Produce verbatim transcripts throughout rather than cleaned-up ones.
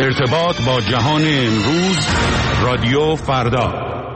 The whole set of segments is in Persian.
ارتباط با جهان امروز، رادیو فردا.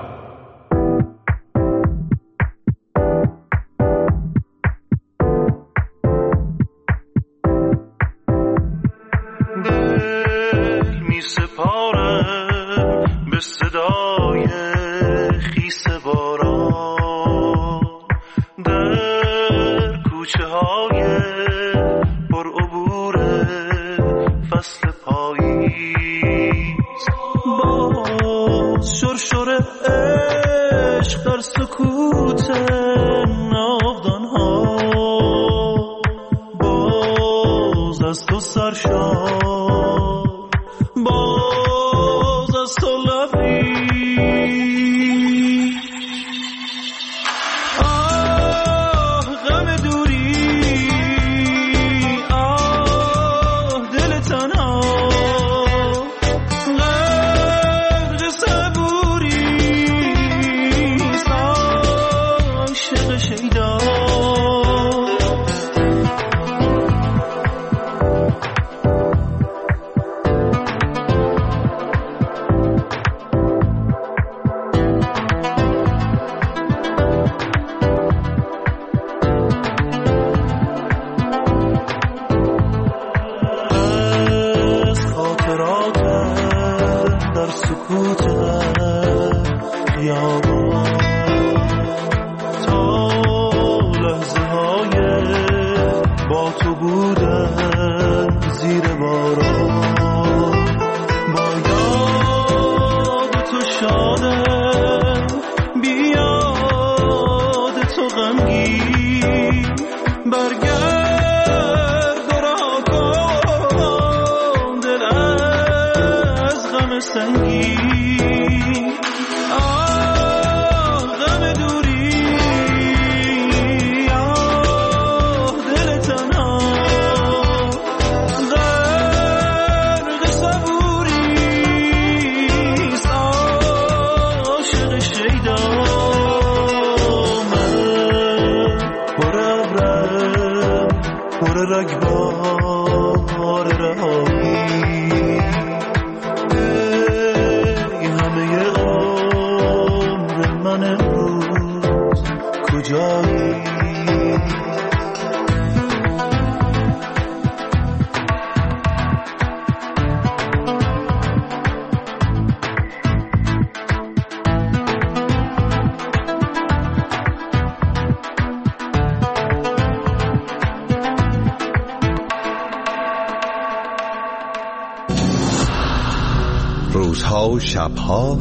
روزها و شبها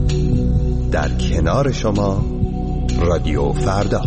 در کنار شما، رادیو فردا.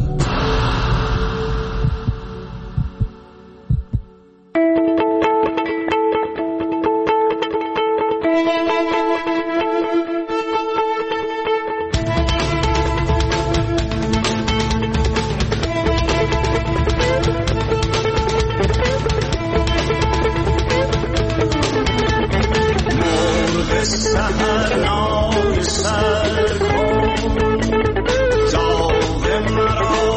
سحر نای سر کن، داغ مرا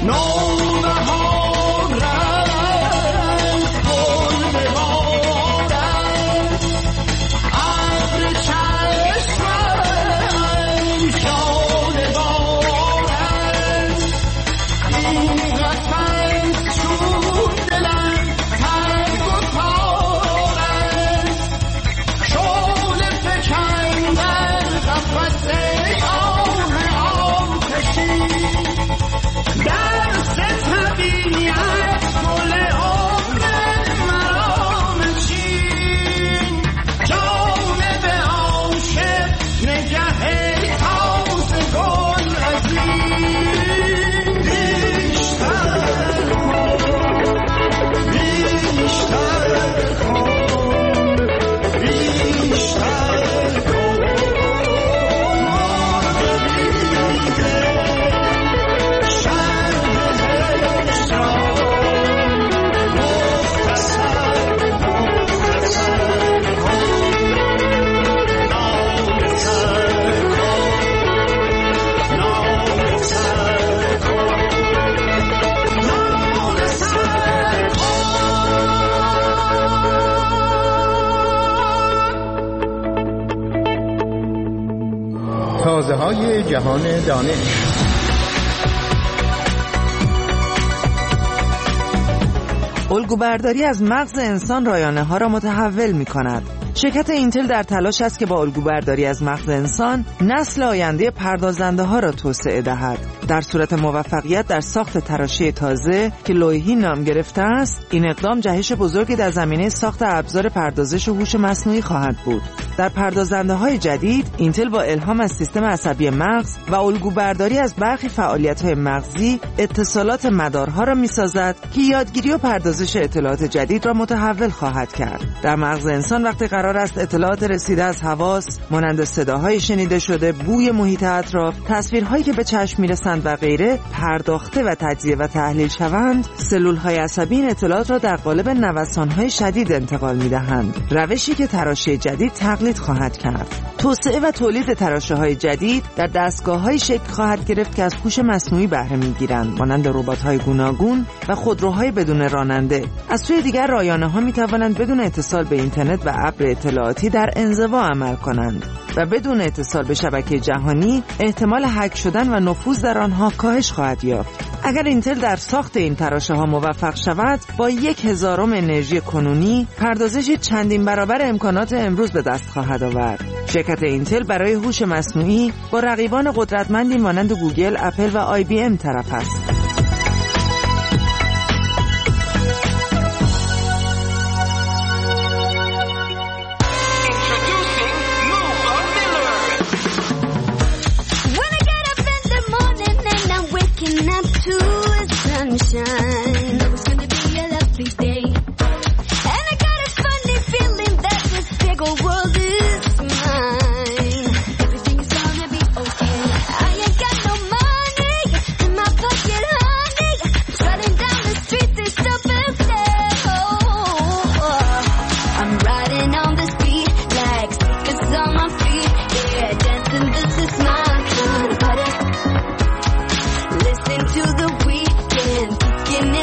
تازه‌های جهان دانش. الگوبرداری از مغز انسان رایانه ها را متحول می کند. شرکت اینتل در تلاش است که با الگوبرداری از مغز انسان نسل آینده پردازنده ها را توسعه دهد. در صورت موفقیت در ساخت تراشی تازه که لویحی نام گرفته است، این اقدام جهش بزرگی در زمینه ساخت ابزار پردازش و هوش مصنوعی خواهد بود. در پردازنده های جدید، اینتل با الهام از سیستم عصبی مغز و الگوبرداری از برخی فعالیت های مغزی، اتصالات مدارها را می سازد که یادگیری و پردازش اطلاعات جدید را متحول خواهد کرد. در مغز انسان وقتی قرار است اطلاعات رسیده از حواس مانند صداهای شنیده شده، بوی محیط اطراف، تصویرهایی که به چشم میرسند و غیره پرداخته و تجزیه و تحلیل شوند، سلولهای عصبی این اطلاعات را در قالب نوسانهای شدید انتقال میدهند، روشی که تراشی جدید تقلید خواهد کرد. توسعه و تولید تراشه‌های جدید در دستگاه‌های شکل خواهد گرفت که از هوش مصنوعی بهره می‌گیرند، مانند ربات‌های گوناگون و خودروهای بدون راننده. از سوی دیگر رایانه‌ها می‌توانند بدون اتصال به اینترنت و ابر اطلاعاتی در انزوا عمل کنند و بدون اتصال به شبکه جهانی احتمال هک شدن و نفوذ در آنها کاهش خواهد یافت. اگر اینتل در ساخت این تراشه‌ها موفق شود، با یک هزارم انرژی کنونی پردازش چندین برابر امکانات امروز به دست خواهد آورد. شرکت اینتل برای هوش مصنوعی با رقیبان قدرتمندی مانند گوگل، اپل و آی بی ام طرف است. Listen to the weekend, kicking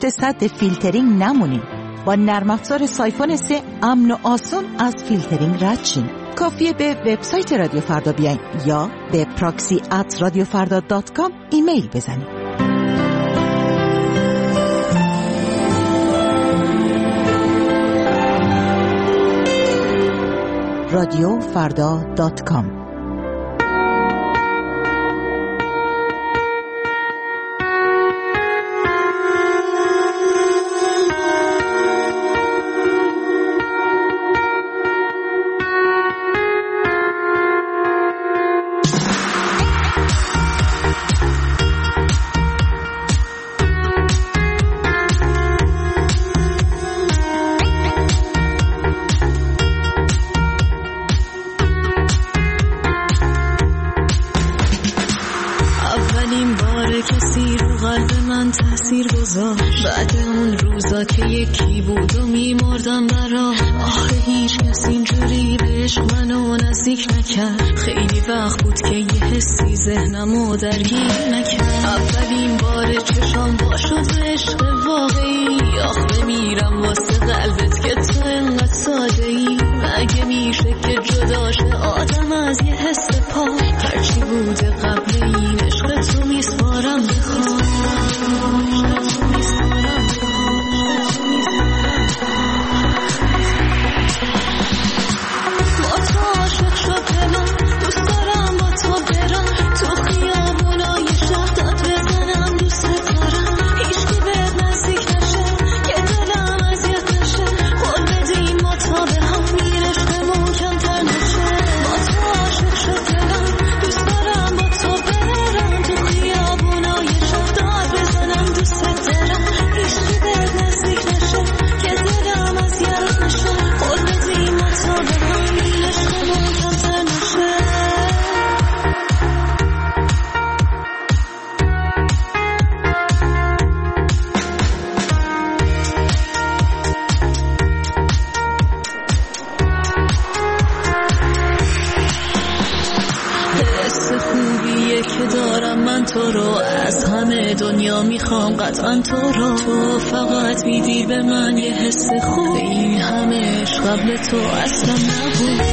پشت سد فیلترینگ نمونین. با نرم افزار سایفون سه امن و آسون از فیلترینگ رد شین. کافیه به وبسایت رادیو فردا بیاین یا به پراکسی ات رادیو فردا دات کام ایمیل بزنید. رادیو فردا دات کام. بعد اون روزا که یکی بود و میمردم برا، آخه هیچ کس اینجوری به عشق منو نزدیک نکرد. خیلی وقت بود که یه حسی ذهنمو درگیر نکرد. اولین بار چشام با شد به عشق واقعی، آخه میرم واسه قلبت که تو انقدر ساده ای. مگه میشه که جداشه آدم از یه حس پا؟ هرچی بوده قبل این عشق تو میسپارم بخوام. تو رو از همه دنیا میخوام قطعا تو رو. تو فقط میدی به من یه حس خوب، این همه عشق قبل تو اصلا نبود.